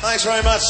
Thanks very much.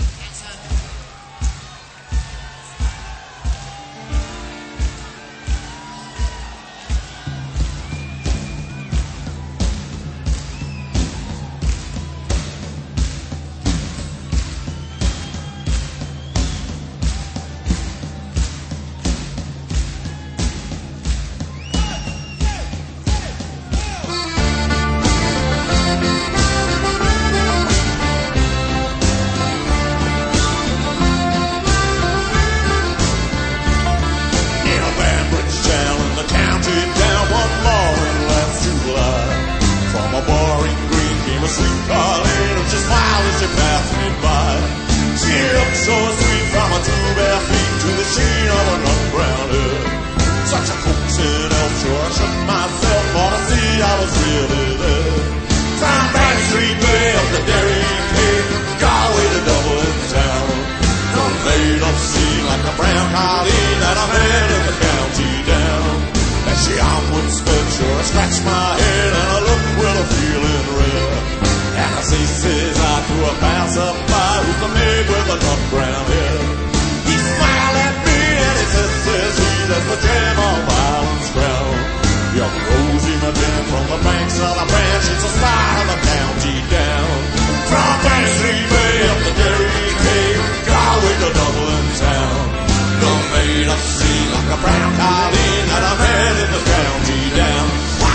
Sweet Carlina, she smiled as she passed me by. She looked so sweet from her two bare feet to the sheen of her nut brown hair. Such a coaxing elf, sure I shook myself for to see I was really there. From Back Street Bay up to Derry Cave, Galway to Dublin town. No made of sea like a brown Carlina that I met in the county down. As she onward sped, sure I scratched my head and I looked with a feeling rare. And I says I to a passerby who's the maid with the nut brown hair. He smiled at me and he says he, that's the gem of Ireland's crown. Young Rosie McGinn from the banks of the branch, it's the star of the county down. From Back Street Bay up to Derry Cave, Galway to Dublin town. No maid of sea like a brown Carlina that I met in the county down.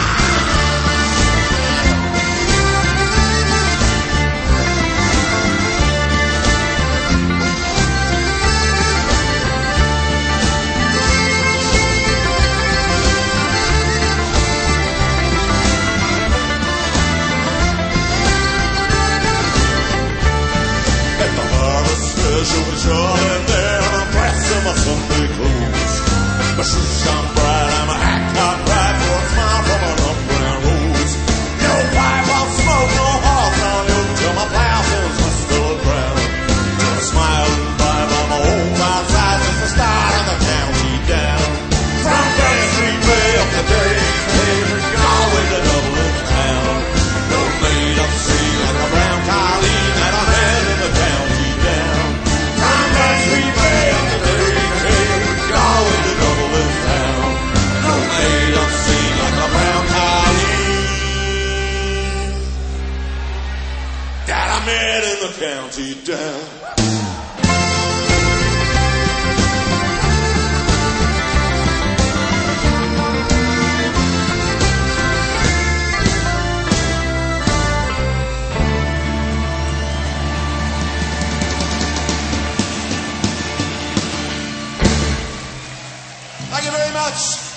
She was showing there and I'm pressing my Sunday clothes. My shoes shone bright and my hat got bright for a smile from an up brown rose. No pipe of smoke, no horse on you till my plow fills my still ground. Till a smiling vibe on my old five sides since the start of the county down. From Back Street Bay up to Derry Cave, Galway to Dublin town. No maid of sea like a brown Carlina that I met in the county down. Street Bay up to Derry Cave, Galway to Dublin town. No maid of sea like a brown Carlina that I met in the county down. Thank you very much.